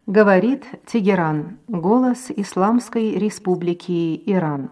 Говорит Тегеран, голос Исламской Республики Иран.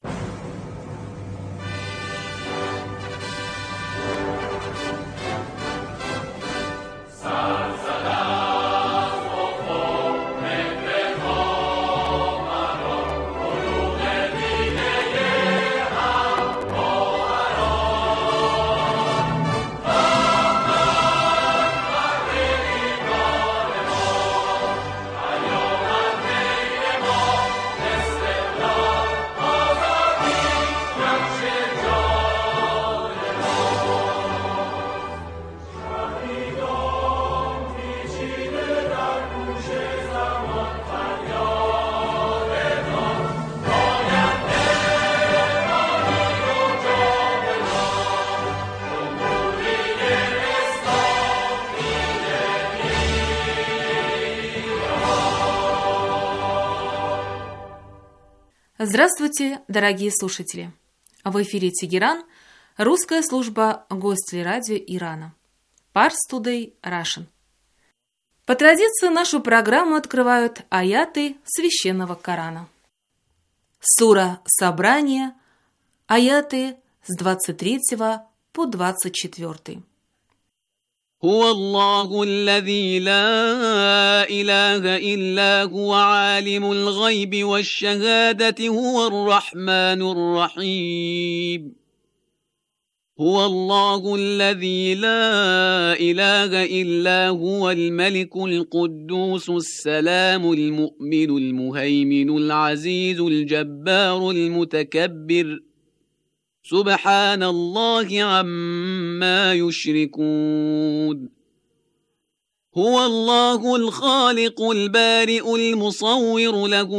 Здравствуйте, дорогие слушатели! В эфире Тегеран, русская служба Гостелерадио Ирана. Pars Today Russian. По традиции нашу программу открывают аяты Священного Корана. Сура Собрание, аяты с 23 по 24. هو الله الذي لا إله إلا هو عالم الغيب والشهادة هو الرحمن الرحيم هو الله الذي لا إله إلا هو الملك القدوس السلام المؤمن المهيمن العزيز الجبار المتكبر سبحان الله عما يشركون هو الله الخالق البارئ المصور له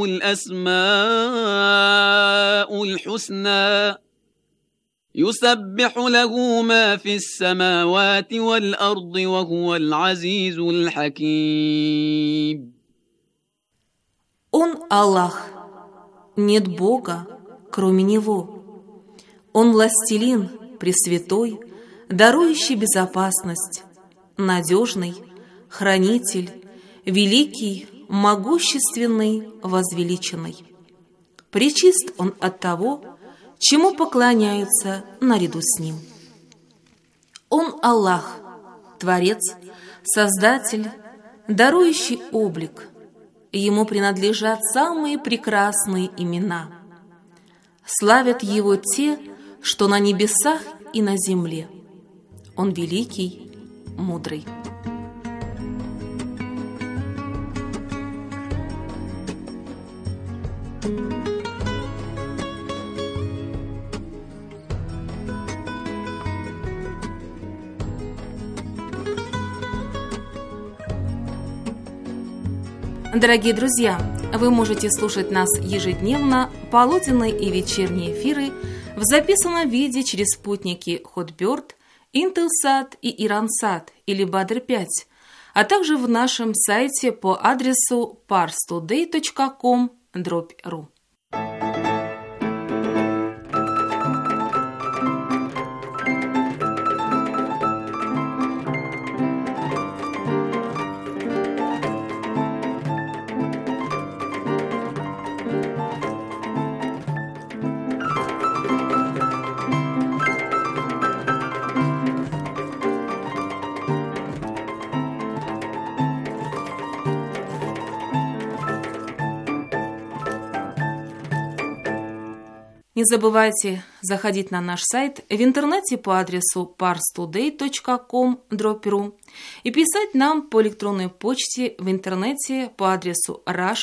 الأسماء الحسنى يسبح له ما في السماوات والأرض وهو العزيز الحكيم. Он Аллах, нет Бога, кроме Него. Он властелин, пресвятой, дарующий безопасность, надежный, хранитель, великий, могущественный, возвеличенный. Пречист он от того, чему поклоняются наряду с ним. Он Аллах, Творец, Создатель, дарующий облик. Ему принадлежат самые прекрасные имена. Славят Его те, что на небесах и на земле. Он великий, мудрый. Дорогие друзья, вы можете слушать нас ежедневно, полуденные и вечерние эфиры в записанном виде через спутники Hotbird, Intelsat и Iransat или Badr-5, а также в нашем сайте по адресу parstoday.com/ru. Не забывайте заходить на наш сайт в интернете по адресу parstoday.com/ru и писать нам по электронной почте в интернете по адресу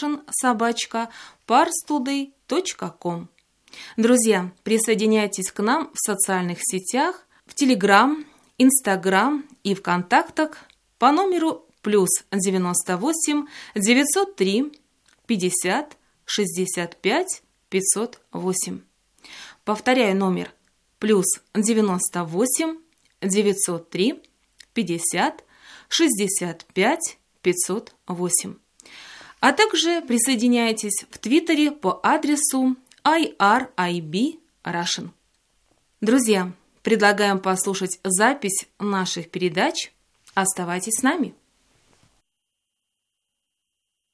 russian@parstoday.com. Друзья, присоединяйтесь к нам в социальных сетях, в Telegram, Instagram и ВКонтактах по номеру +98 903 50 65 508. Повторяю номер +98 903 50 65 508. А также присоединяйтесь в Твиттере по адресу IRIB Russian. Друзья, предлагаем послушать запись наших передач. Оставайтесь с нами.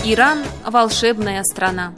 Иран – волшебная страна.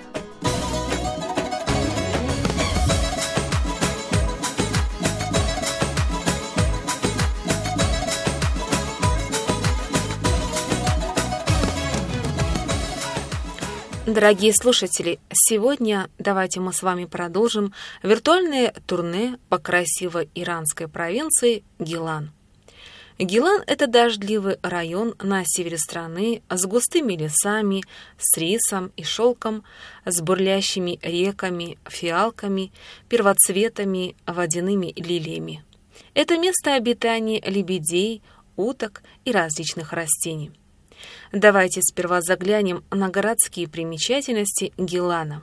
Дорогие слушатели, сегодня давайте мы с вами продолжим виртуальное турне по красивой иранской провинции Гилан. Гилан – это дождливый район на севере страны с густыми лесами, с рисом и шелком, с бурлящими реками, фиалками, первоцветами, водяными лилиями. Это место обитания лебедей, уток и различных растений. Давайте сперва заглянем на городские примечательности Гилана.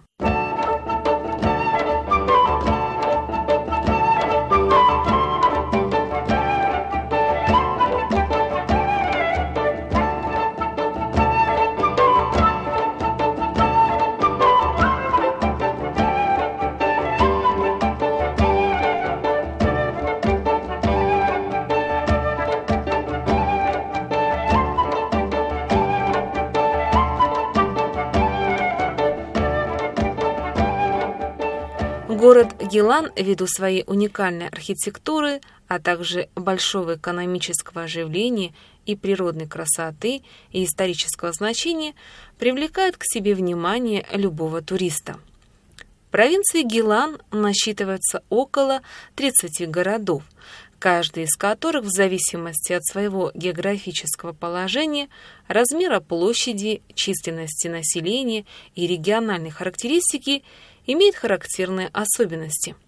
Город Гилан, ввиду своей уникальной архитектуры, а также большого экономического оживления и природной красоты и исторического значения, привлекает к себе внимание любого туриста. В провинции Гилан насчитывается около 30 городов, каждый из которых в зависимости от своего географического положения, размера площади, численности населения и региональной характеристики имеет характерные особенности.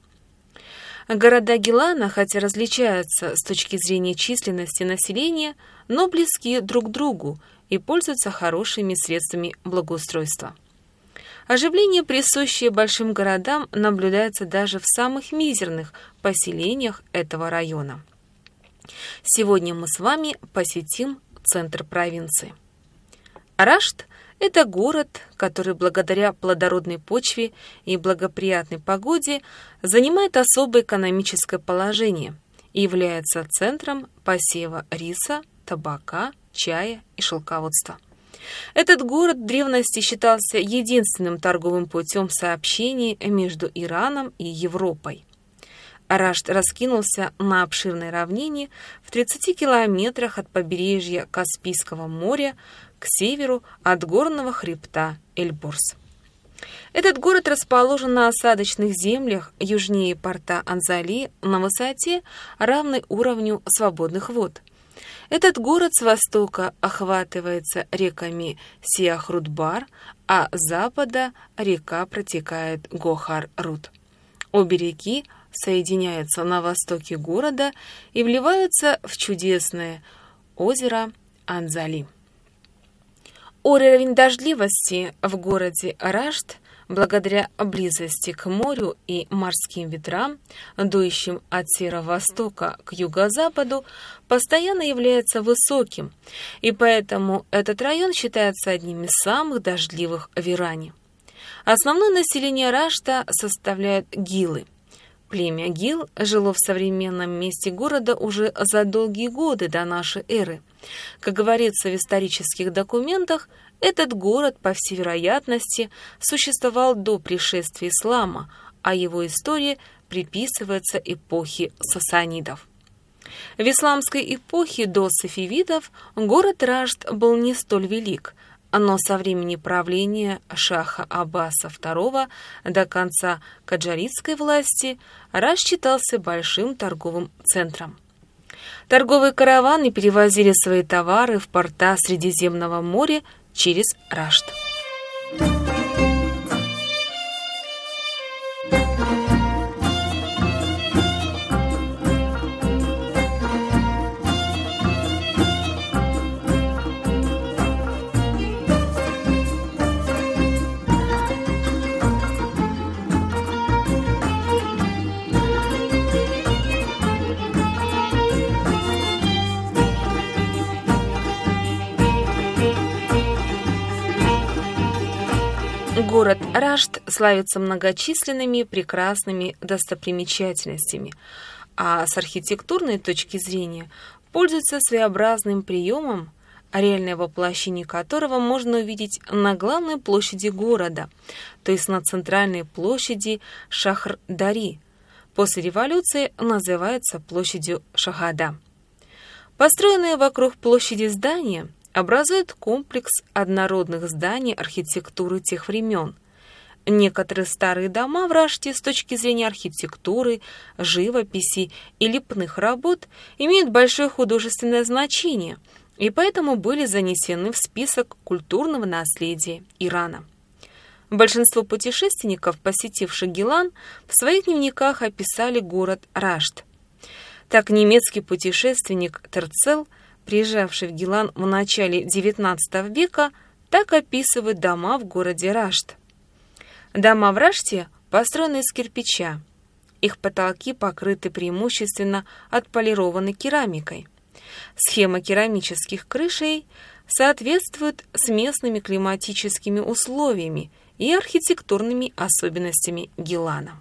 Города Гилана, хотя различаются с точки зрения численности населения, но близки друг к другу и пользуются хорошими средствами благоустройства. Оживление, присущее большим городам, наблюдается даже в самых мизерных поселениях этого района. Сегодня мы с вами посетим центр провинции. Рашт – это город, который благодаря плодородной почве и благоприятной погоде занимает особое экономическое положение и является центром посева риса, табака, чая и шелководства. Этот город в древности считался единственным торговым путем сообщения между Ираном и Европой. Рашт раскинулся на обширной равнине в 30 километрах от побережья Каспийского моря к северу от горного хребта Эльбурс. Этот город расположен на осадочных землях южнее порта Анзали на высоте, равной уровню свободных вод. Этот город с востока охватывается реками Сиях-Рудбар, а с запада река протекает Гохар-Руд. Обе реки соединяются на востоке города и вливаются в чудесное озеро Анзали. Уровень дождливости в городе Рашт, благодаря близости к морю и морским ветрам, дующим от северо-востока к юго-западу, постоянно является высоким, и поэтому этот район считается одним из самых дождливых в Иране. Основное население Рашта составляют гилы. Племя гил жило в современном месте города уже за долгие годы до нашей эры. Как говорится в исторических документах, этот город, по всей вероятности, существовал до пришествия ислама, а его история приписывается эпохе сасанидов. В исламской эпохе до сафавидов город Рашт был не столь велик, но со времени правления шаха Аббаса II до конца каджаритской власти Рашт считался большим торговым центром. Торговые караваны перевозили свои товары в порта Средиземного моря через Рашт. Город Рашт славится многочисленными прекрасными достопримечательностями, а с архитектурной точки зрения пользуется своеобразным приемом, реальное воплощение которого можно увидеть на главной площади города, то есть на центральной площади Шахр-Дари. После революции называется площадью Шахада. Построенные вокруг площади здания образуют комплекс однородных зданий архитектуры тех времен. Некоторые старые дома в Раште с точки зрения архитектуры, живописи и лепных работ имеют большое художественное значение и поэтому были занесены в список культурного наследия Ирана. Большинство путешественников, посетивших Гилан, в своих дневниках описали город Рашт. Так немецкий путешественник Терцел, приезжавший в Гилан в начале XIX века, так описывает дома в городе Рашт. Дома в Раште построены из кирпича. Их потолки покрыты преимущественно отполированной керамикой. Схема керамических крышей соответствует с местными климатическими условиями и архитектурными особенностями Гилана.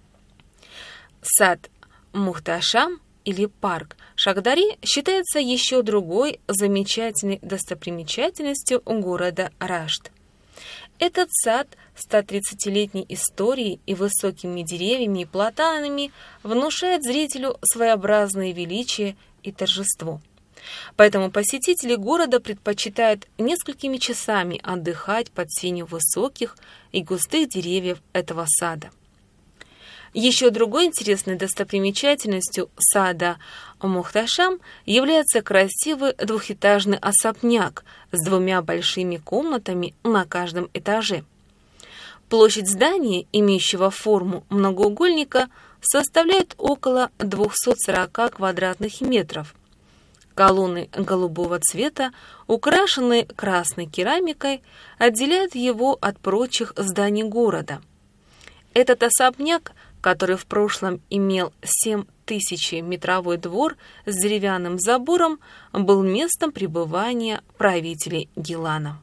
Сад Мухташам или парк Шахдари считается еще другой замечательной достопримечательностью города Рашт. Этот сад с 130-летней историей и высокими деревьями и платанами внушает зрителю своеобразное величие и торжество. Поэтому посетители города предпочитают несколькими часами отдыхать под сенью высоких и густых деревьев этого сада. Еще другой интересной достопримечательностью сада Мухташам является красивый двухэтажный особняк с 2 большими комнатами на каждом этаже. Площадь здания, имеющего форму многоугольника, составляет около 240 квадратных метров. Колонны голубого цвета, украшенные красной керамикой, отделяют его от прочих зданий города. Этот особняк, который в прошлом имел 7000-метровой двор с деревянным забором, был местом пребывания правителей Гилана.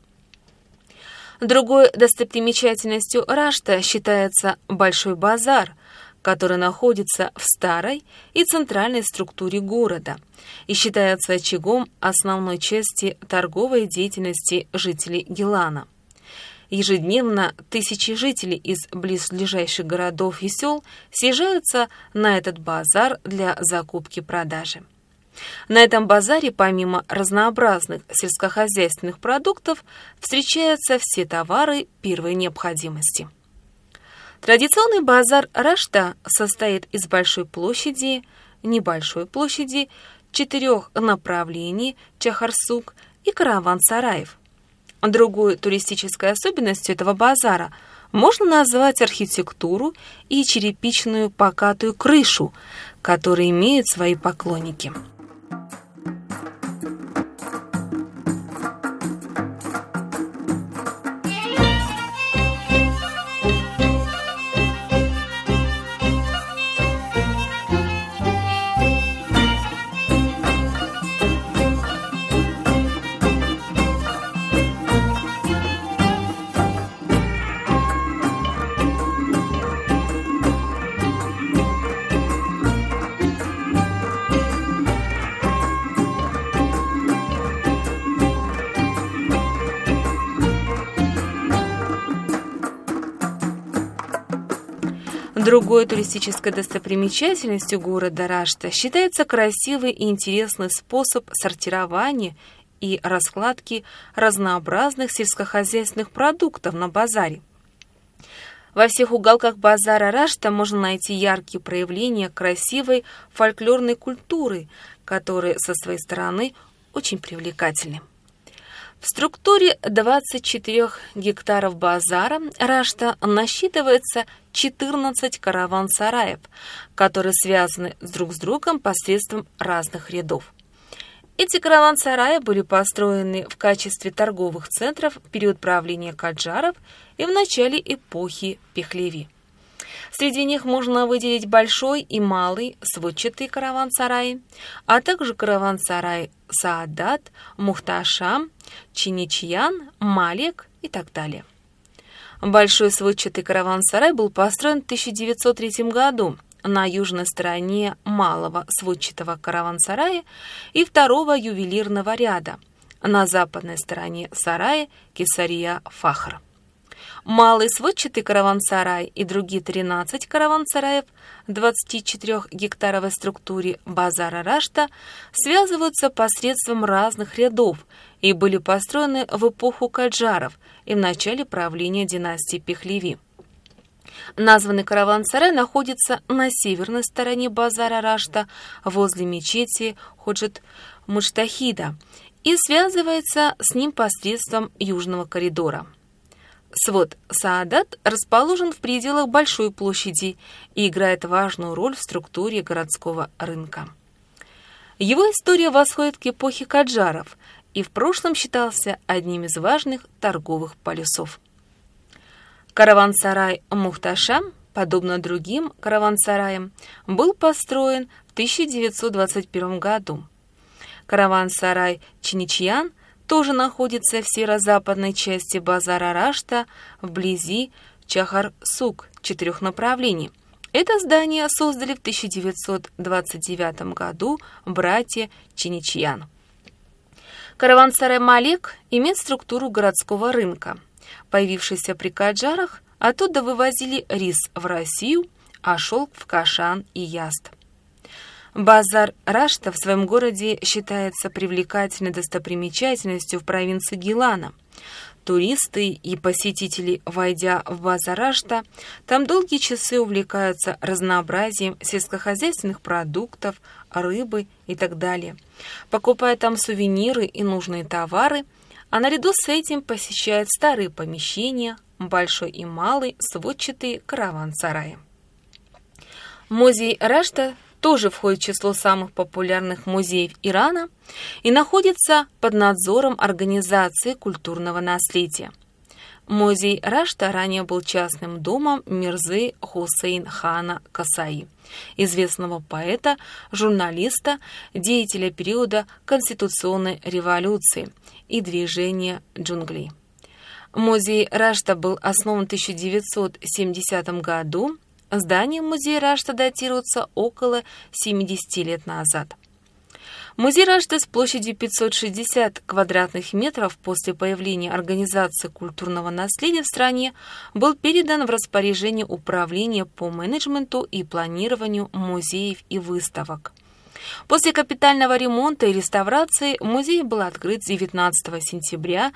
Другой достопримечательностью Рашта считается Большой базар, который находится в старой и центральной структуре города и считается очагом основной части торговой деятельности жителей Гилана. Ежедневно тысячи жителей из близлежащих городов и сел съезжаются на этот базар для закупки-продажи. На этом базаре, помимо разнообразных сельскохозяйственных продуктов, встречаются все товары первой необходимости. Традиционный базар Рашта состоит из большой площади, небольшой площади, 4 направлений Чахарсук и караван-сараев. Другой туристической особенностью этого базара можно назвать архитектуру и черепичную покатую крышу, которые имеют свои поклонники. Другой туристической достопримечательностью города Рашта считается красивый и интересный способ сортирования и раскладки разнообразных сельскохозяйственных продуктов на базаре. Во всех уголках базара Рашта можно найти яркие проявления красивой фольклорной культуры, которые со своей стороны очень привлекательны. В структуре 24 гектаров базара Рашта насчитывается 14 караван-сараев, которые связаны друг с другом посредством разных рядов. Эти караван-сараи были построены в качестве торговых центров в период правления Каджаров и в начале эпохи Пехлеви. Среди них можно выделить большой и малый сводчатые караван-сараи, а также караван-сараи Саадат, Мухташам, Чиничьян, Малек и так далее. Большой сводчатый караван-сарай был построен в 1903 году на южной стороне малого сводчатого караван-сарая и второго ювелирного ряда, на западной стороне сарая Кесария-Фахр. Малый сводчатый караван-сарай и другие 13 караван-сараев в 24-гектаровой структуре базара Рашта связываются посредством разных рядов и были построены в эпоху каджаров и в начале правления династии Пехлеви. Названный караван-сарай находится на северной стороне базара Рашта возле мечети Ходжет-Муштахида и связывается с ним посредством южного коридора. Свод Саадат расположен в пределах большой площади и играет важную роль в структуре городского рынка. Его история восходит к эпохе каджаров и в прошлом считался одним из важных торговых полюсов. Караван-сарай Мухташам, подобно другим караван-сараям, был построен в 1921 году. Караван-сарай Чиничьян тоже находится в северо-западной части базара Рашта, вблизи Чахар-Сук, 4 направлений. Это здание создали в 1929 году братья Чиничьян. Караван-сарай Малек имеет структуру городского рынка. Появившийся при каджарах, оттуда вывозили рис в Россию, а шелк в Кашан и Yazd. Базар Рашта в своем городе считается привлекательной достопримечательностью в провинции Гилана. Туристы и посетители, войдя в базар Рашта, там долгие часы увлекаются разнообразием сельскохозяйственных продуктов, рыбы и так далее, покупая там сувениры и нужные товары, а наряду с этим посещают старые помещения, большой и малый сводчатые караван-сараи. Музей Рашта тоже входит в число самых популярных музеев Ирана и находится под надзором Организации культурного наследия. Музей Рашта ранее был частным домом Мирзы Хусейн-хана Касаи, известного поэта, журналиста, деятеля периода конституционной революции и движения джунглей. Музей Рашта был основан в 1970 году. Здание музея Рашта датируется около 70 лет назад. Музей Рашта с площадью 560 квадратных метров после появления Организации культурного наследия в стране был передан в распоряжение Управления по менеджменту и планированию музеев и выставок. После капитального ремонта и реставрации музей был открыт 19 сентября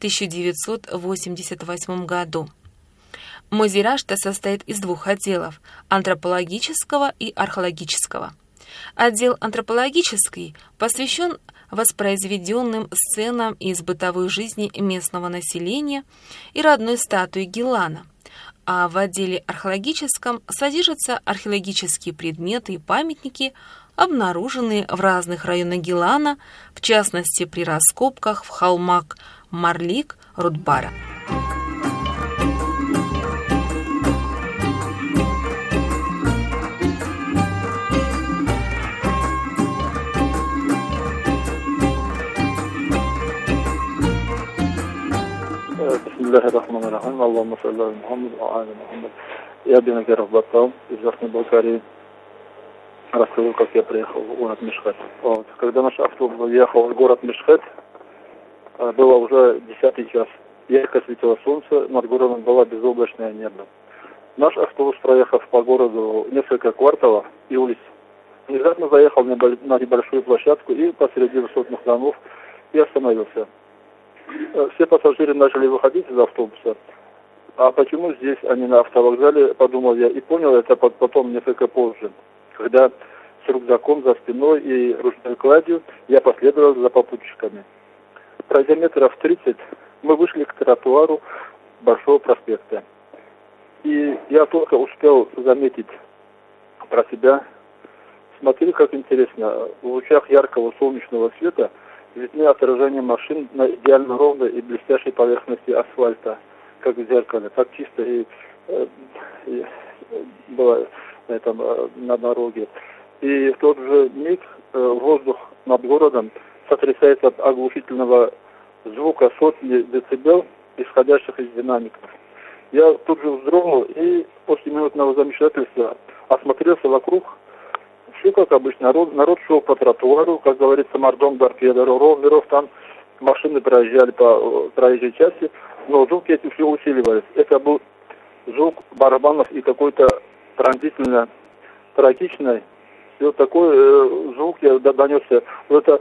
1988 году. Музей Рашта состоит из 2 отделов – антропологического и археологического. Отдел антропологический посвящен воспроизведенным сценам из бытовой жизни местного населения и родной статуи Гилана, а в отделе археологическом содержатся археологические предметы и памятники, обнаруженные в разных районах Гилана, в частности при раскопках в холмах Марлик, Рудбара. Бисмиллахир-рахманир-рахим. Аллахумма салли аля Мухаммад ва аля Мухаммад. Я Бенакер Аббатал из Верхней Балкарии. Расскажу, как я приехал в город Мешхет. Когда наш автобус въехал в город Мешхет, было уже 10 час. Ярко светило солнце, над городом было безоблачное небо. Наш автобус, проехав по городу несколько кварталов и улиц, внезапно заехал на небольшую площадку и посреди высотных домов и остановился. Все пассажиры начали выходить из автобуса. А почему здесь, а не на автовокзале, подумал я и понял это потом несколько позже, когда с рюкзаком за спиной и ручной кладью я последовал за попутчиками. Пройдя метров 30, мы вышли к тротуару Большого проспекта. И я только успел заметить про себя. Смотри, как интересно, в лучах яркого солнечного света видны отражения машин на идеально ровной и блестящей поверхности асфальта, как в зеркале, так чисто и было на дороге. И в тот же миг воздух над городом сотрясается от оглушительного звука сотни децибел, исходящих из динамиков. Я тут же вздрогнул и после минутного замешательства осмотрелся вокруг. Все как обычно, народ шел по тротуару, как говорится, мордом до педеру, ровно там машины проезжали по проезжей части, но звуки эти все усиливались. Это был звук барабанов и какой-то пронзительно трагичный. И вот такой звук я донесся. Это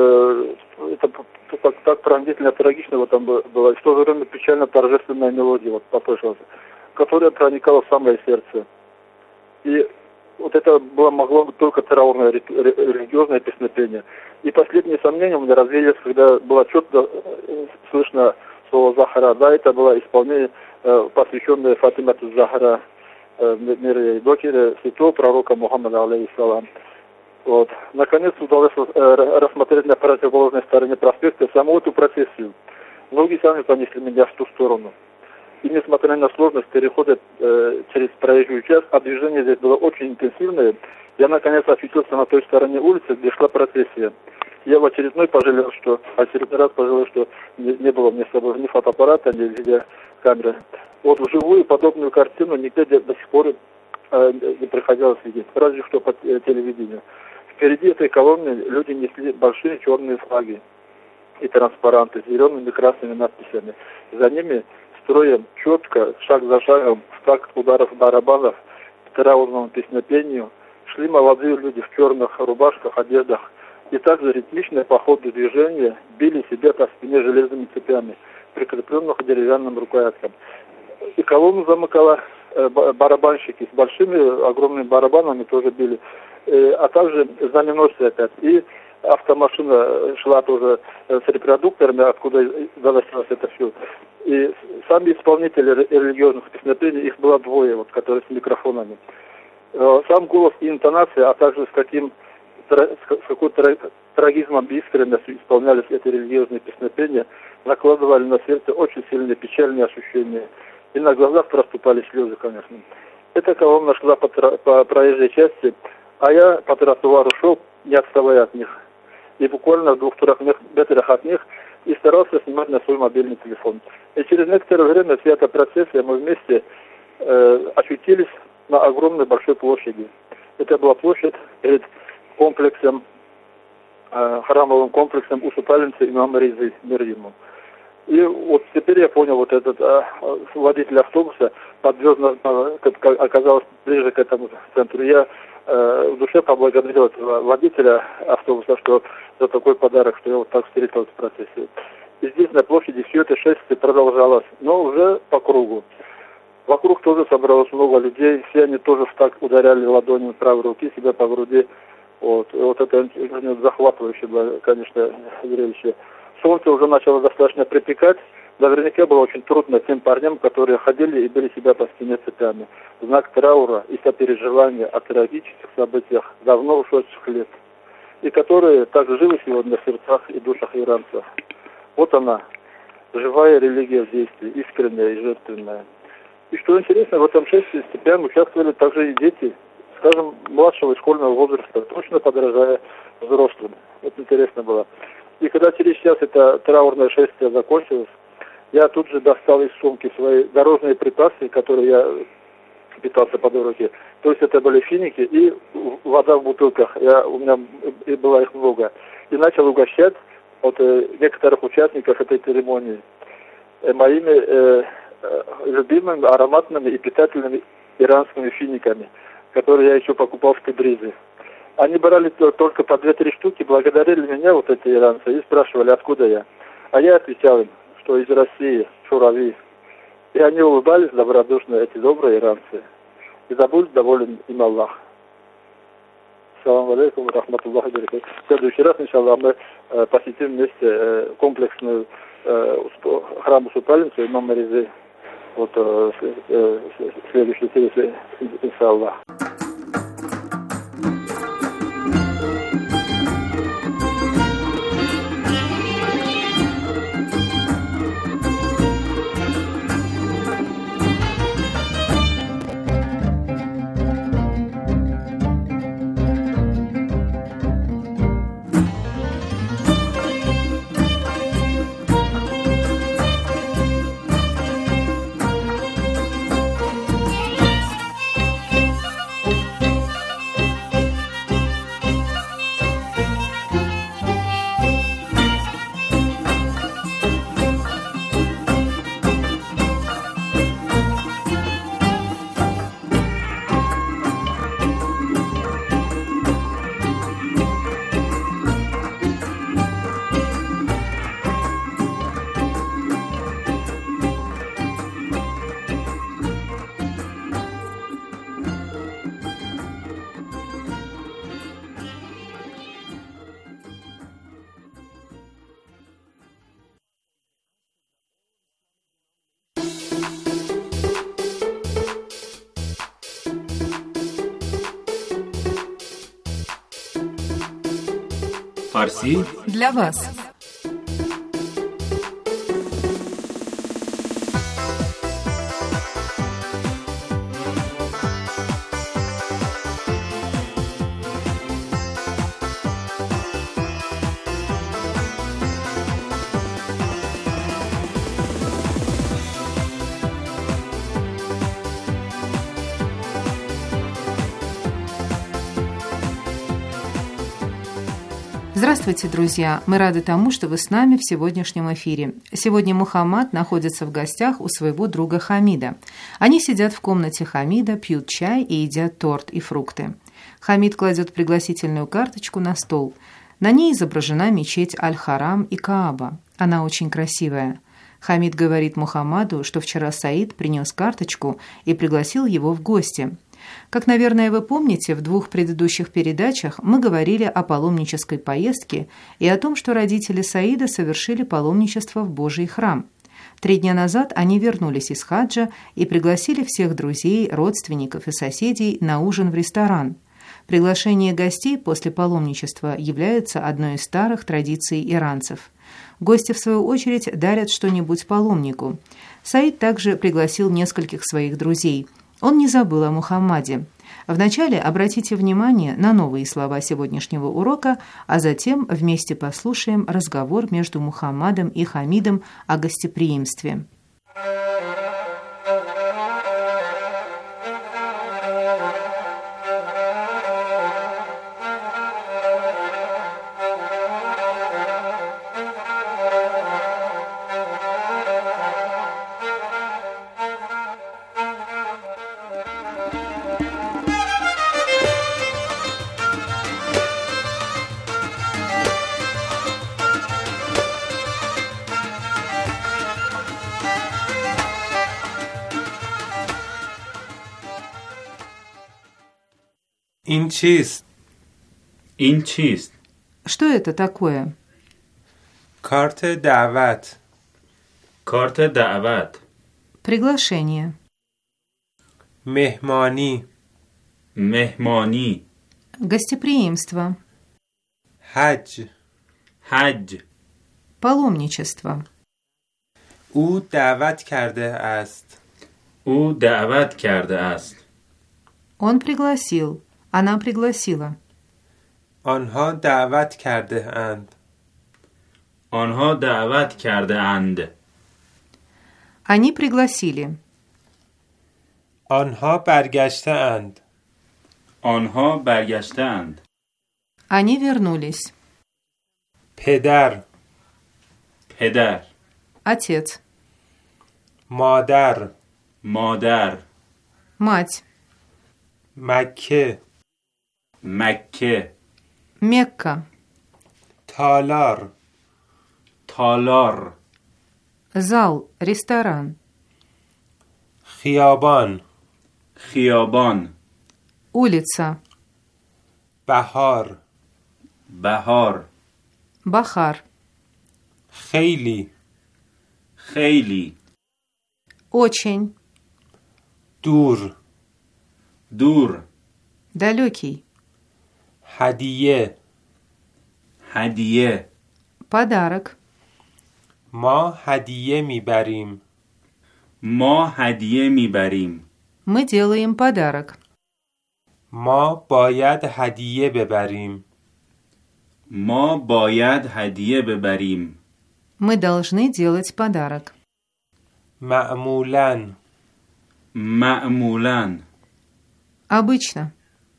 так пронзительно трагично там было. И в то же время печально торжественная мелодия вот послышалась, которая проникала в самое сердце. И вот это могло быть только траурное религиозное песнопение. И последние сомнения у меня развеялись, когда было четко слышно слово Захара. Да, это было исполнение, посвященное Фатимату Захара, дочери святого пророка Мухаммада, алейхиссалам. Вот. Наконец удалось рассмотреть на противоположной стороне проспекта саму эту процессию. Многие сами понесли меня в ту сторону. И несмотря на сложность перехода через проезжую часть, а движение здесь было очень интенсивное, я наконец очутился на той стороне улицы, где шла процессия. Я в очередной раз пожалел, что не было мне с собой ни фотоаппарата, ни видеокамеры. Вот вживую подобную картину нигде до сих пор не приходилось видеть, разве что по телевидению. Впереди этой колонны люди несли большие черные флаги и транспаранты с зелеными и красными надписями. За ними строем четко, шаг за шагом, в такт ударов барабанов, к траурному песнопению, шли молодые люди в черных рубашках, одеждах, и также ритмичное по ходу движения били себя по спине железными цепями, прикрепленных к деревянным рукояткам. И колонну замыкала барабанщики с большими, огромными барабанами тоже били, а также знаменосцы опять. И автомашина шла тоже с репродукторами, откуда доносилось это все. И сами исполнители религиозных песнопений, их было двое, вот, которые с микрофонами. Сам голос и интонация, а также с какой-то трагизмом и искренностью исполнялись эти религиозные песнопения, накладывали на сердце очень сильные печальные ощущения. И на глазах проступали слезы, конечно. Эта колонна шла по проезжей части, а я по тротуару шел, не отставая от них. И буквально в 2-3 метрах от них и старался снимать на свой мобильный телефон. И через некоторое время вся эта процессия, мы вместе очутились на огромной большой площади. Это была площадь перед комплексом, храмовым комплексом усыпальницы имама Ризы, мир ему. И вот теперь я понял, вот этот водитель автобуса подвез, оказалось ближе к этому центру. Я в душе поблагодарил этого водителя автобуса, что за такой подарок, что я вот так встретил в процессе. И здесь на площади все это шествие продолжалось, но уже по кругу. Вокруг тоже собралось много людей, все они тоже так ударяли ладонью правой руки себя по груди. Вот это захватывающее было, конечно, зрелище. Солнце уже начало достаточно припекать. Наверняка было очень трудно тем парням, которые ходили и били себя по спине цепями. Знак траура и сопереживания о трагических событиях давно ушедших лет. И которые так живы сегодня в сердцах и душах иранцев. Вот она, живая религия в действии, искренняя и жертвенная. И что интересно, в этом шествии степям участвовали также и дети, скажем, младшего и школьного возраста, точно подражая взрослым. Это интересно было. И когда через час это траурное шествие закончилось, я тут же достал из сумки свои дорожные припасы, которые я питался по дороге. То есть это были финики и вода в бутылках. У меня было их много. И начал угощать некоторых участников этой церемонии моими любимыми, ароматными и питательными иранскими финиками, которые я еще покупал в Тебризе. Они брали только по 2-3 штуки, благодарили меня, вот эти иранцы, и спрашивали, откуда я. А я отвечал им, что из России, Шурави. И они улыбались добродушно, эти добрые иранцы. И да будет доволен им Аллах. Салам алейкум, рахматуллахи баракатух. В следующий раз, иншаллах, мы посетим вместе комплексную храм усыпальницу имама Ризы. Вот следующий серии, иншаллах. فارسی для вас. Здравствуйте, друзья! Мы рады тому, что вы с нами в сегодняшнем эфире. Сегодня Мухаммад находится в гостях у своего друга Хамида. Они сидят в комнате Хамида, пьют чай и едят торт и фрукты. Хамид кладет пригласительную карточку на стол. На ней изображена мечеть Аль-Харам и Кааба. Она очень красивая. Хамид говорит Мухаммаду, что вчера Саид принес карточку и пригласил его в гости. Как, наверное, вы помните, в 2 предыдущих передачах мы говорили о паломнической поездке и о том, что родители Саида совершили паломничество в Божий храм. 3 дня назад они вернулись из хаджа и пригласили всех друзей, родственников и соседей на ужин в ресторан. Приглашение гостей после паломничества является одной из старых традиций иранцев. Гости, в свою очередь, дарят что-нибудь паломнику. Саид также пригласил нескольких своих друзей. Он не забыл о Мухаммаде. Вначале обратите внимание на новые слова сегодняшнего урока, а затем вместе послушаем разговор между Мухаммадом и Хамидом о гостеприимстве. این چیست؟ این چیست؟ Что это такое? کارت دعوت. کارت دعوت. Приглашение. مهمانی. مهمانی. Гостеприимство. حج. حج. Паломничество. او دعوت کرده است. او دعوت کرده است. Он пригласил. Она пригласила. آنها دعوت کرده اند. آنها دعوت کرده اند. Они пригласили. آنها برگشته اند. آنها برگشته اند. Они вернулись. پدر. پدر. Отец. مادر. مادر. Мать. مکه. مکه. Мекка. تالار. تالار. Зал. Ресторан. خیابان. خیابان. Улица. بهار. بهار. Бахар. خیلی. خیلی. Очень. دور. دور. Далекий. هدیه. هدیه. Подарок. ما هدیه میبریم. ما هدیه میبریم. Мы делаем подарок. ما باید هدیه ببریم. ما باید هدیه ببریم. Мы должны делать подарок. معمولاً. معمولاً. Обычно.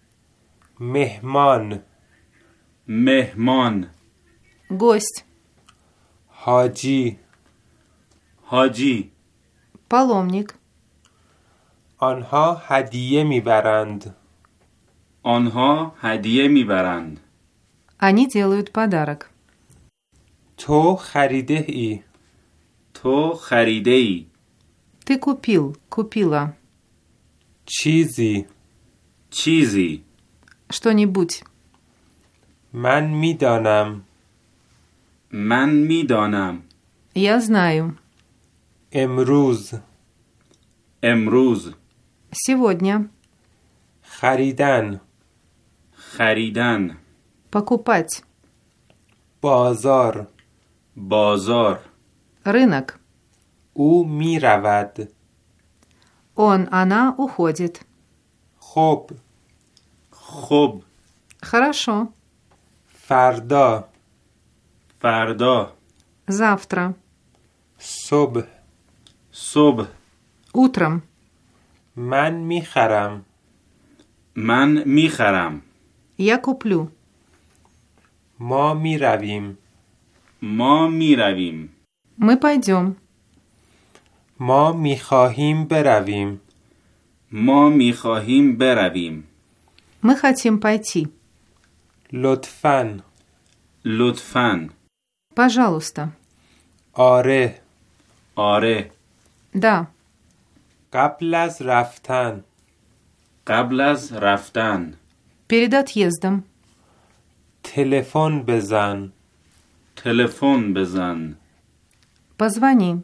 مهمان. مهمان. Гость. حاجی. حاجی. Паломник. آنها هدیه میبرند. آنها هدیه میبرند. Они делают подарок. تو خریده ای. تو خریده ای. Ты купил, купила. چیزی. چیزی. Что-нибудь. من میدانم. من میدانم. Я знаю. امروز. امروز. Сегодня. خریدن. خریدن. Покупать. بازار. بازار. Рынок. او می رود. Она уходит. خب. خب. Хорошо. فردا. فردا. Завтра. صبح. صبح. Утром. من می خرم. من میخرم. Я куплю. ما می رویم. ما میرویم. Мы пойдем. ما می خواهیم برویم. ما میخواهیم برویم. Мы хотим пойти. لطفاً. لطفاً. Пожалуйста. آره. آره. Да. قبل از رفتن. قبل از رفتن. Перед отъездом. تلفن بزن. تلفن بزن. Позвони.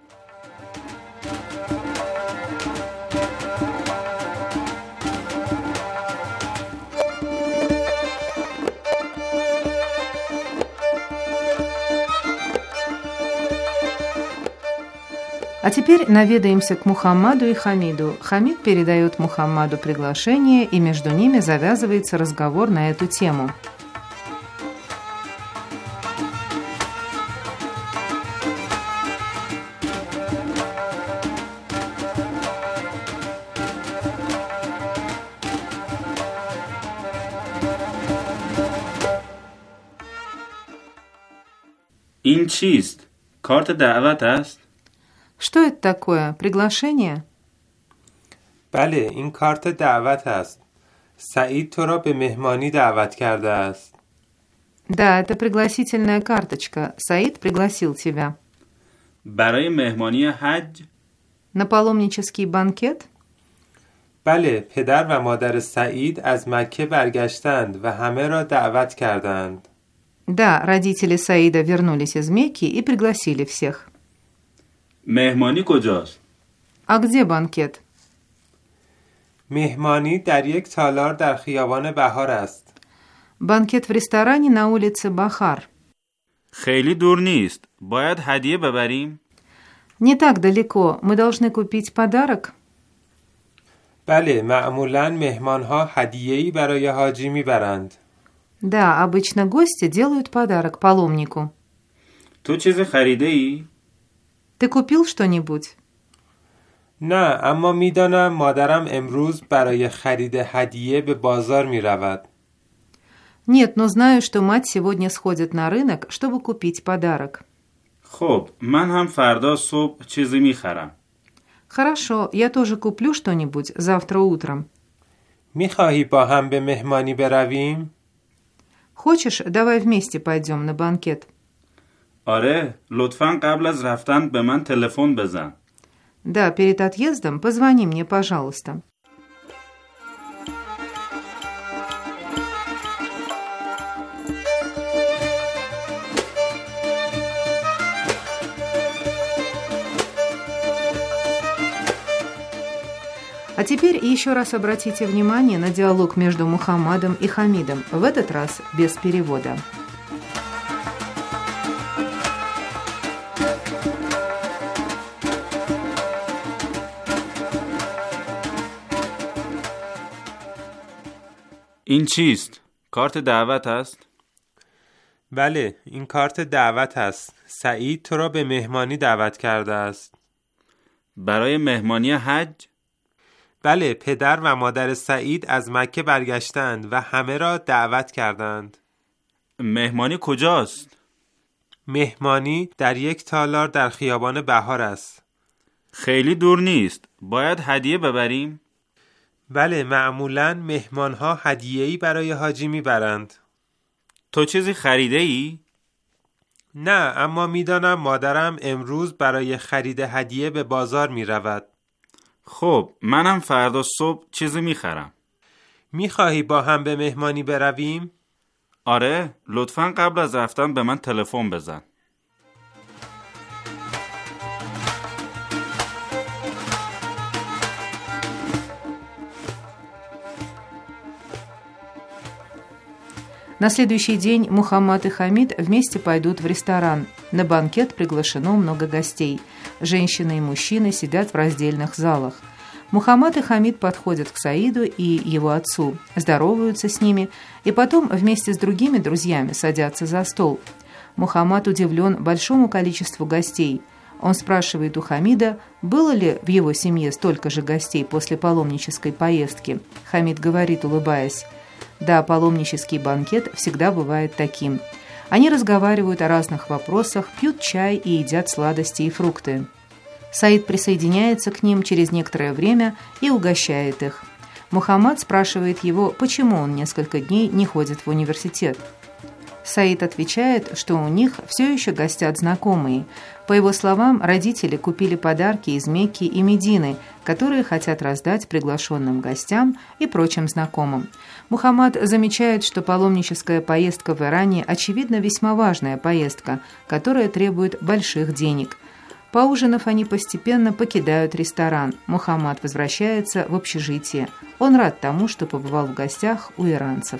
А теперь наведаемся к Мухаммаду и Хамиду. Хамид передает Мухаммаду приглашение, и между ними завязывается разговор на эту тему. این چیست؟ کارت دعوت است؟ Что это такое? Приглашение? بله، این کارت دعوت است. سعید تو را به مهمانی دعوت کرده است. Да, это пригласительная карточка. Саид пригласил тебя. برای مهمانی حج؟ На паломнический банкет? بله، پدر و مادر سعید از مکه برگشتند و همه را دعوت کردند. Да, родители Саида вернулись из Мекки и пригласили всех. مهمانی کجاست؟ А где банкет? مهمانی در یک تالار در خیابان بهار است. Банкет в ресторане на улице Бахар. خیلی دور نیست. باید هدیه ببریم؟ Не так далеко. Мы должны купить подарок? بله، معمولاً مهمانها هدیه‌ای برای حاجی میبرند. Да, обычно гости делают подарок паломнику. تو چیزی خریده ای؟ Ты купил что-нибудь? نه، اما میدانم مادرم امروز برای خرید هدیه به بازار میرود. Нет, но знаю, что мать сегодня сходит на рынок, чтобы купить подарок. خب، من هم فردا صبح چیزی میخرم. Хорошо, я тоже куплю что-нибудь завтра утром. میخواهی با هم به مهمانی برویم؟ Хочешь, давай вместе пойдем на банкет? آره، لطفاً قبل از رفتن به من تلفن بزن. Да, перед отъездом позвони мне, пожалуйста. А теперь еще раз обратите внимание на диалог между Мухаммадом и Хамидом, в этот раз без перевода. این چیست؟ کارت دعوت است؟ بله، این کارت دعوت است. سعید تو را به مهمانی دعوت کرده است. برای مهمانی حج؟ بله، پدر و مادر سعید از مکه برگشتند و همه را دعوت کردند. مهمانی کجاست؟ مهمانی در یک تالار در خیابان بهار است. خیلی دور نیست. باید هدیه ببریم؟ بله، معمولاً مهمانها هدیه‌ای برای حاجی میبرند. تو چیزی خریده ای؟ نه، اما میدانم مادرم امروز برای خرید هدیه به بازار میرود. خب، منم فردا صبح چیزی میخرم. میخواهی با هم به مهمانی برویم؟ آره، لطفاً قبل از رفتن به من تلفن بزن. На следующий день Мухаммад и Хамид вместе пойдут в ресторан. На банкет приглашено много гостей. Женщины и мужчины сидят в раздельных залах. Мухаммад и Хамид подходят к Саиду и его отцу, здороваются с ними и потом вместе с другими друзьями садятся за стол. Мухаммад удивлен большому количеству гостей. Он спрашивает у Хамида, было ли в его семье столько же гостей после паломнической поездки. Хамид говорит, улыбаясь: «Да, паломнический банкет всегда бывает таким». Они разговаривают о разных вопросах, пьют чай и едят сладости и фрукты. Саид присоединяется к ним через некоторое время и угощает их. Мухаммад спрашивает его, почему он несколько дней не ходит в университет. Саид отвечает, что у них все еще гостят знакомые. По его словам, родители купили подарки из Мекки и Медины, которые хотят раздать приглашенным гостям и прочим знакомым. Мухаммад замечает, что паломническая поездка в Иране очевидно весьма важная поездка, которая требует больших денег. Поужинав, они постепенно покидают ресторан. Мухаммад возвращается в общежитие. Он рад тому, что побывал в гостях у иранцев.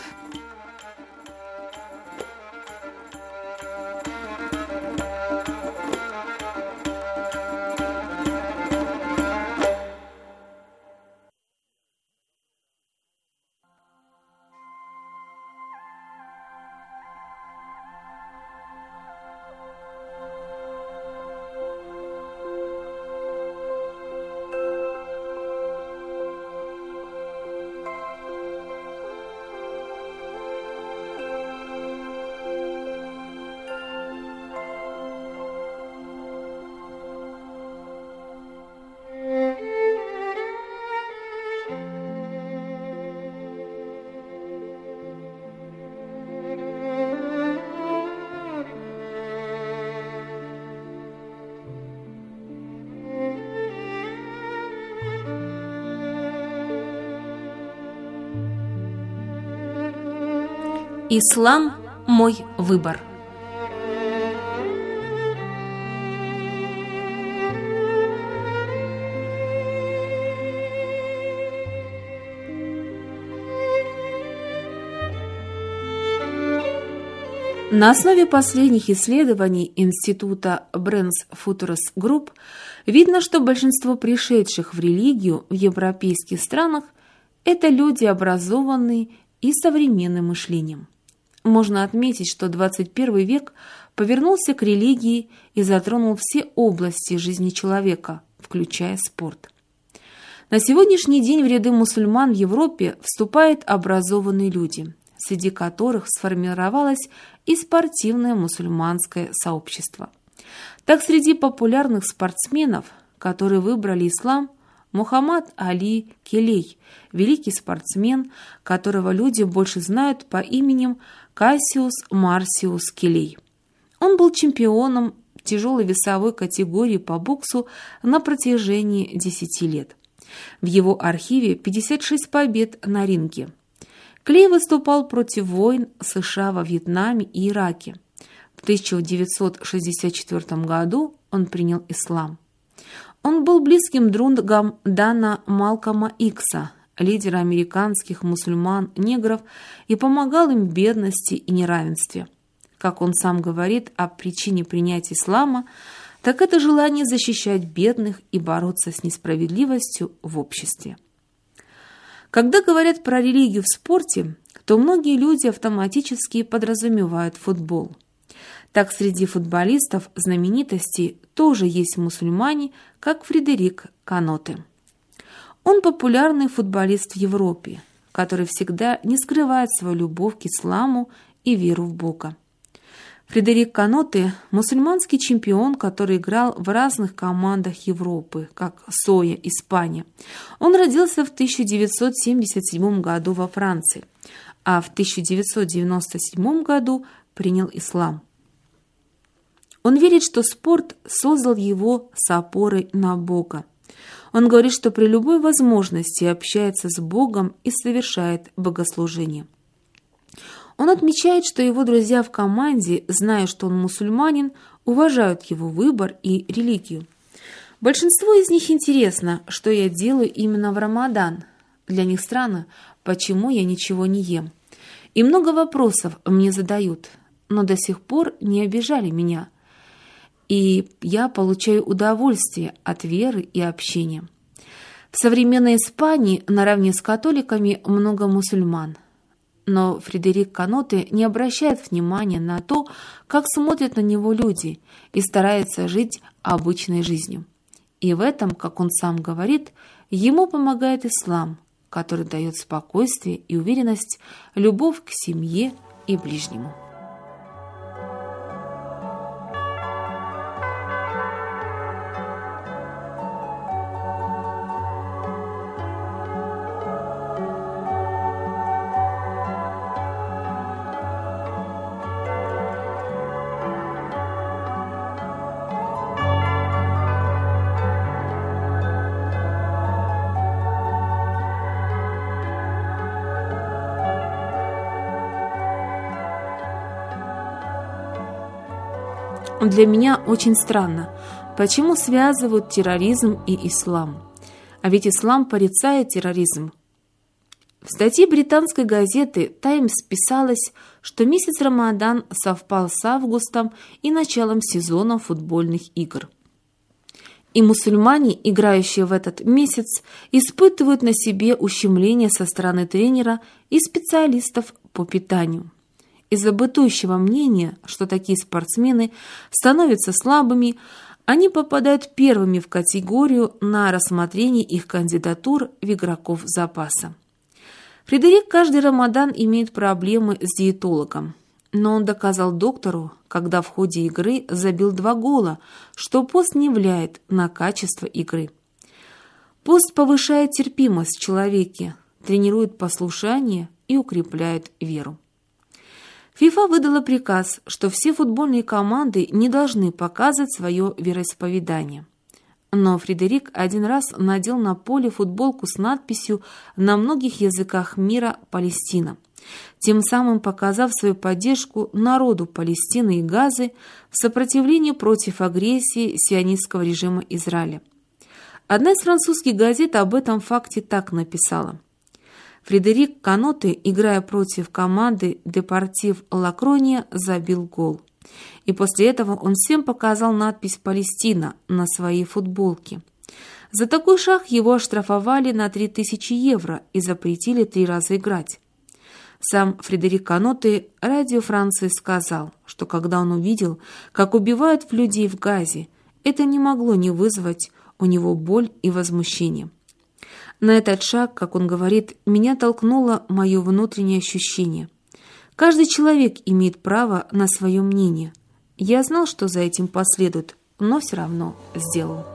Ислам – мой выбор. На основе последних исследований Института Brands Futures Group видно, что большинство пришедших в религию в европейских странах – это люди, образованные и современным мышлением. Можно отметить, что 21 век повернулся к религии и затронул все области жизни человека, включая спорт. На сегодняшний день в ряды мусульман в Европе вступают образованные люди, среди которых сформировалось и спортивное мусульманское сообщество. Так, среди популярных спортсменов, которые выбрали ислам, Мухаммад Али Келей, великий спортсмен, которого люди больше знают по именем Кассиус Марсиус Келей. Он был чемпионом тяжелой весовой категории по боксу на протяжении 10 лет. В его архиве 56 побед на ринге. Келей выступал против войн США во Вьетнаме и Ираке. В 1964 году он принял ислам. Он был близким другом Дана Малкома Икса, лидера американских мусульман-негров, и помогал им в бедности и неравенстве. Как он сам говорит о причине принятия ислама, так это желание защищать бедных и бороться с несправедливостью в обществе. Когда говорят про религию в спорте, то многие люди автоматически подразумевают футбол. Так, среди футболистов знаменитостей тоже есть мусульмане, как Фредерик Каноте. Он популярный футболист в Европе, который всегда не скрывает свою любовь к исламу и веру в Бога. Фредерик Каноте – мусульманский чемпион, который играл в разных командах Европы, как Соя, Испания. Он родился в 1977 году во Франции, а в 1997 году принял ислам. Он верит, что спорт создал его с опорой на Бога. Он говорит, что при любой возможности общается с Богом и совершает богослужение. Он отмечает, что его друзья в команде, зная, что он мусульманин, уважают его выбор и религию. Большинству из них интересно, что я делаю именно в Рамадан. Для них странно, почему я ничего не ем. И много вопросов мне задают, но до сих пор не обижали меня. И я получаю удовольствие от веры и общения. В современной Испании наравне с католиками много мусульман. Но Фредерик Каноте не обращает внимания на то, как смотрят на него люди, и старается жить обычной жизнью. И в этом, как он сам говорит, ему помогает ислам, который дает спокойствие и уверенность, любовь к семье и ближнему. Для меня очень странно, почему связывают терроризм и ислам. А ведь ислам порицает терроризм. В статье британской газеты «Таймс» писалось, что месяц Рамадан совпал с августом и началом сезона футбольных игр. И мусульмане, играющие в этот месяц, испытывают на себе ущемление со стороны тренера и специалистов по питанию. Из-за бытующего мнения, что такие спортсмены становятся слабыми, они попадают первыми в категорию на рассмотрение их кандидатур в игроков запаса. Фредерик каждый Рамадан имеет проблемы с диетологом, но он доказал доктору, когда в ходе игры забил 2 гола, что пост не влияет на качество игры. Пост повышает терпимость в человеке, тренирует послушание и укрепляет веру. ФИФА выдала приказ, что все футбольные команды не должны показывать свое вероисповедание. Но Фредерик один раз надел на поле футболку с надписью на многих языках мира «Палестина», тем самым показав свою поддержку народу Палестины и Газы в сопротивлении против агрессии сионистского режима Израиля. Одна из французских газет об этом факте так написала: Фредерик Каноте, играя против команды Депортив Ла Корония, забил гол. И после этого он всем показал надпись «Палестина» на своей футболке. За такой шаг его оштрафовали на 3000 евро и запретили 3 раза играть. Сам Фредерик Каноте радио Франции сказал, что когда он увидел, как убивают людей в Газе, это не могло не вызвать у него боль и возмущение. На этот шаг, как он говорит, меня толкнуло мое внутреннее ощущение. Каждый человек имеет право на свое мнение. Я знал, что за этим последует, но все равно сделал.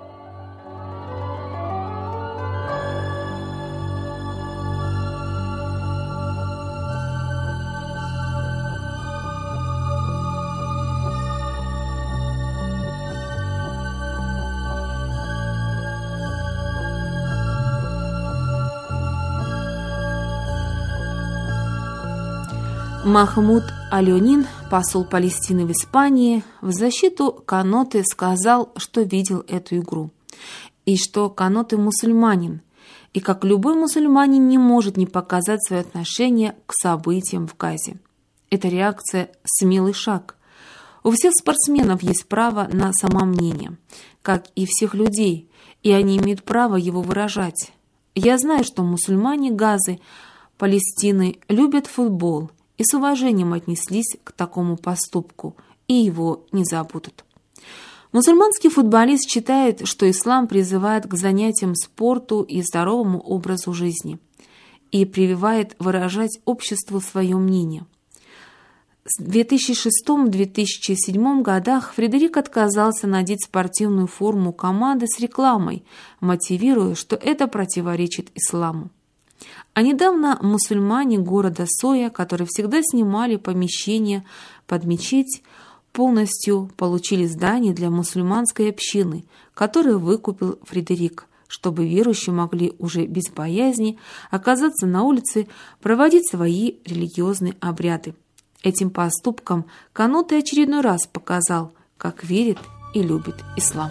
Махмуд Алёнин, посол Палестины в Испании, в защиту Каноте сказал, что видел эту игру, и что Каноте мусульманин, и как любой мусульманин не может не показать свое отношение к событиям в Газе. Эта реакция – смелый шаг. У всех спортсменов есть право на самомнение, как и всех людей, и они имеют право его выражать. Я знаю, что мусульмане Газы, Палестины любят футбол, и с уважением отнеслись к такому поступку, и его не забудут. Мусульманский футболист считает, что ислам призывает к занятиям спорту и здоровому образу жизни и прививает выражать обществу свое мнение. В 2006-2007 годах Фредерик отказался надеть спортивную форму команды с рекламой, мотивируя, что это противоречит исламу. А недавно мусульмане города Соя, которые всегда снимали помещения под мечеть, полностью получили здание для мусульманской общины, которое выкупил Фредерик, чтобы верующие могли уже без боязни оказаться на улице, проводить свои религиозные обряды. Этим поступком Каноте очередной раз показал, как верит и любит ислам.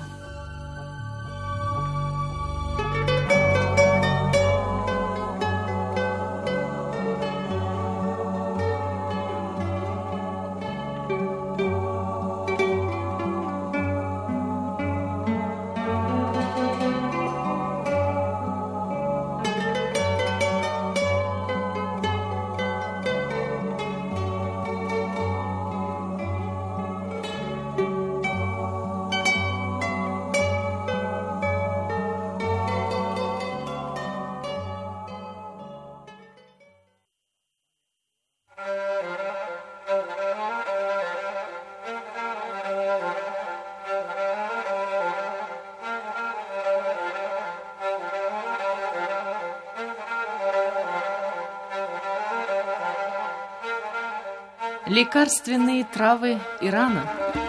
Лекарственные травы Ирана.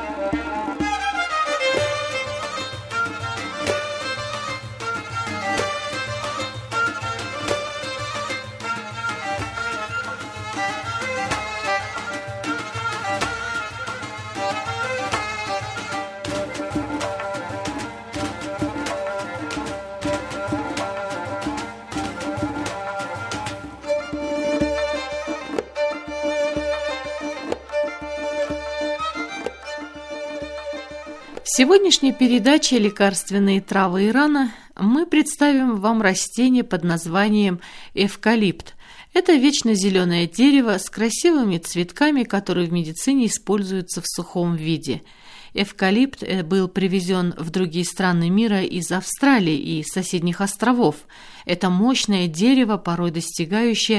В сегодняшней передаче «Лекарственные травы Ирана» мы представим вам растение под названием эвкалипт. Это вечно зеленое дерево с красивыми цветками, которые в медицине используются в сухом виде. Эвкалипт был привезен в другие страны мира из Австралии и соседних островов. Это мощное дерево, порой достигающее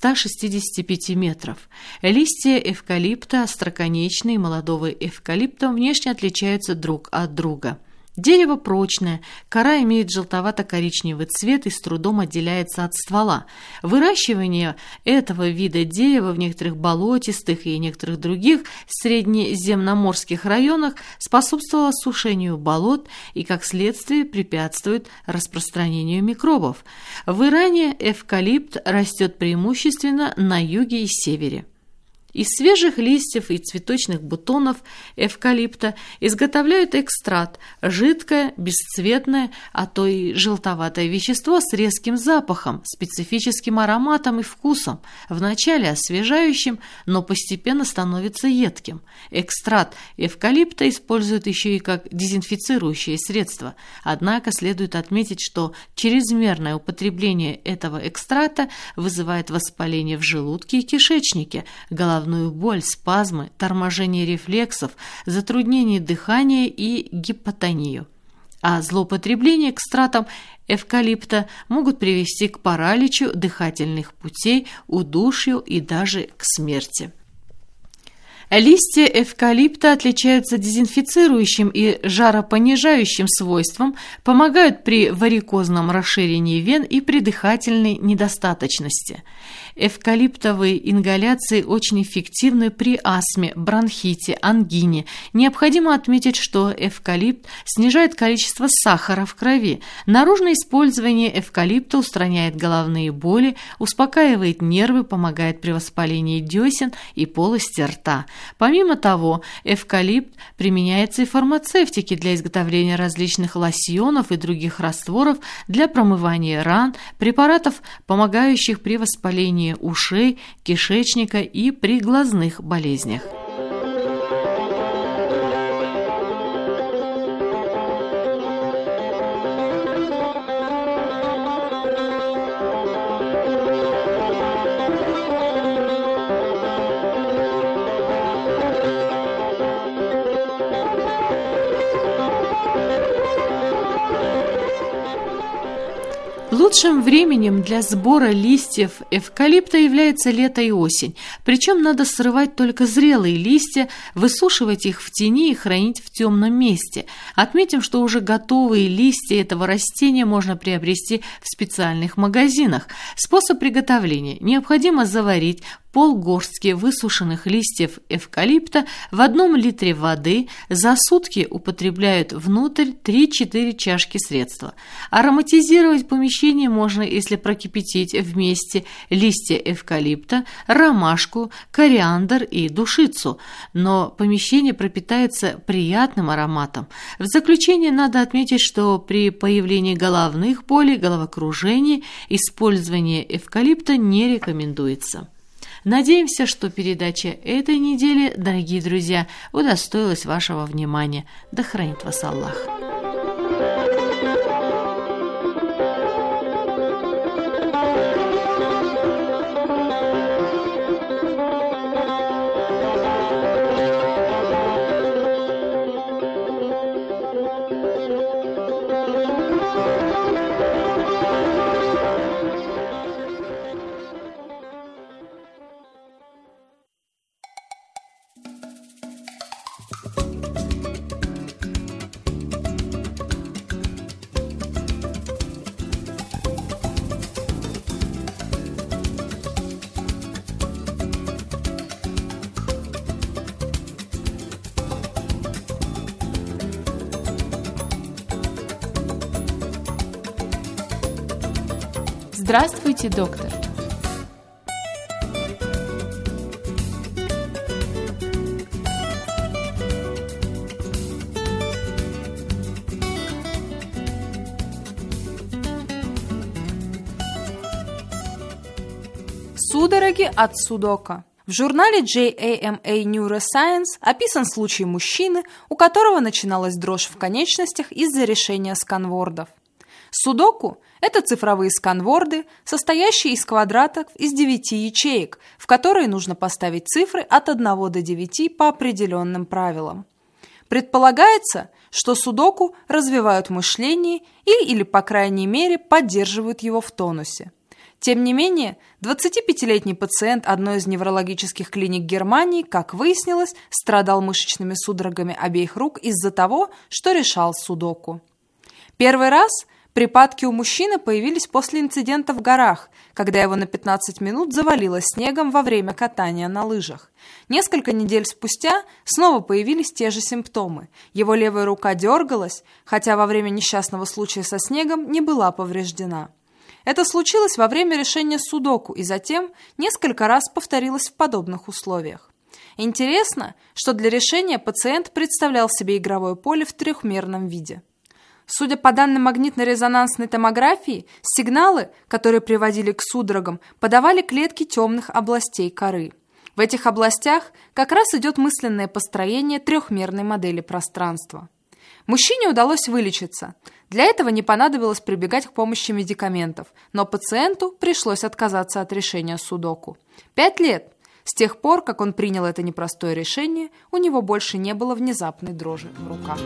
165 метров. Листья эвкалипта, остроконечные, молодого эвкалипта, внешне отличаются друг от друга. Дерево прочное, кора имеет желтовато-коричневый цвет и с трудом отделяется от ствола. Выращивание этого вида дерева в некоторых болотистых и некоторых других среднеземноморских районах способствовало сушению болот и, как следствие, препятствует распространению микробов. В Иране эвкалипт растет преимущественно на юге и севере. Из свежих листьев и цветочных бутонов эвкалипта изготовляют экстракт – жидкое, бесцветное, а то и желтоватое вещество с резким запахом, специфическим ароматом и вкусом, вначале освежающим, но постепенно становится едким. Экстракт эвкалипта используют еще и как дезинфицирующее средство. Однако следует отметить, что чрезмерное употребление этого экстракта вызывает воспаление в желудке и кишечнике, головную боль, спазмы, торможение рефлексов, затруднение дыхания и гипотонию. А злоупотребление экстрактом эвкалипта могут привести к параличу дыхательных путей, удушью и даже к смерти. Листья эвкалипта отличаются дезинфицирующим и жаропонижающим свойством, помогают при варикозном расширении вен и при дыхательной недостаточности. Эвкалиптовые ингаляции очень эффективны при астме, бронхите, ангине. Необходимо отметить, что эвкалипт снижает количество сахара в крови. Наружное использование эвкалипта устраняет головные боли, успокаивает нервы, помогает при воспалении десен и полости рта. Помимо того, эвкалипт применяется и в фармацевтике для изготовления различных лосьонов и других растворов для промывания ран, препаратов, помогающих при воспалении ушей, кишечника и при глазных болезнях. Лучшим временем для сбора листьев эвкалипта является лето и осень. Причем надо срывать только зрелые листья, высушивать их в тени и хранить в темном месте. Отметим, что уже готовые листья этого растения можно приобрести в специальных магазинах. Способ приготовления. Необходимо заварить полгорстки высушенных листьев эвкалипта в 1 литре воды, за сутки употребляют внутрь 3-4 чашки средства. Ароматизировать помещение можно, если прокипятить вместе листья эвкалипта, ромашку, кориандр и душицу, но помещение пропитается приятным ароматом. В заключение надо отметить, что при появлении головных болей, головокружения использование эвкалипта не рекомендуется. Надеемся, что передача этой недели, дорогие друзья, удостоилась вашего внимания. Да хранит вас Аллах. Здравствуйте, доктор. Судороги от судоку. В журнале JAMA Neuroscience описан случай мужчины, у которого начиналась дрожь в конечностях из-за решения сканвордов. Судоку – это цифровые сканворды, состоящие из квадратов из 9 ячеек, в которые нужно поставить цифры от 1 до 9 по определенным правилам. Предполагается, что судоку развивают мышление или, по крайней мере, поддерживают его в тонусе. Тем не менее, 25-летний пациент одной из неврологических клиник Германии, как выяснилось, страдал мышечными судорогами обеих рук из-за того, что решал судоку. Первый раз припадки у мужчины появились после инцидента в горах, когда его на 15 минут завалило снегом во время катания на лыжах. Несколько недель спустя снова появились те же симптомы. Его левая рука дергалась, хотя во время несчастного случая со снегом не была повреждена. Это случилось во время решения судоку и затем несколько раз повторилось в подобных условиях. Интересно, что для решения пациент представлял себе игровое поле в трехмерном виде. Судя по данным магнитно-резонансной томографии, сигналы, которые приводили к судорогам, подавали клетки темных областей коры. В этих областях как раз идет мысленное построение трехмерной модели пространства. Мужчине удалось вылечиться. Для этого не понадобилось прибегать к помощи медикаментов, но пациенту пришлось отказаться от решения судоку. 5 лет. С тех пор, как он принял это непростое решение, у него больше не было внезапной дрожи в руках.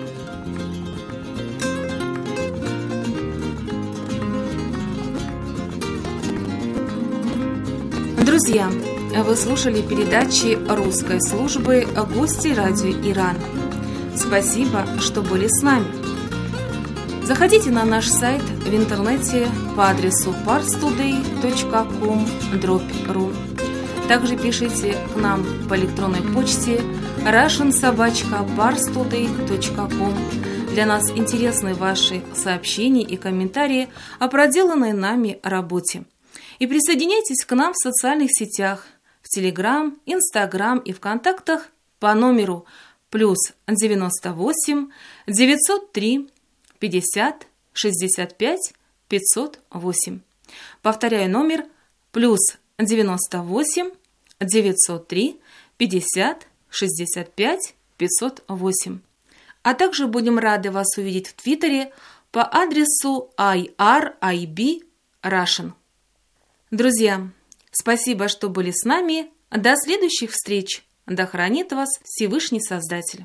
Друзья, вы слушали передачи русской службы «Гости радио Иран». Спасибо, что были с нами. Заходите на наш сайт в интернете по адресу parstoday.com/ru. Также пишите к нам по электронной почте russian@parstoday.com. Для нас интересны ваши сообщения и комментарии о проделанной нами работе. И присоединяйтесь к нам в социальных сетях, в Telegram, Instagram и ВКонтактах по номеру +98 903 50 65 508. Повторяю номер +98 903 50 65 508. А также будем рады вас увидеть в Твиттере по адресу IRIB Russian. Друзья, спасибо, что были с нами. До следующих встреч. Да хранит вас Всевышний Создатель.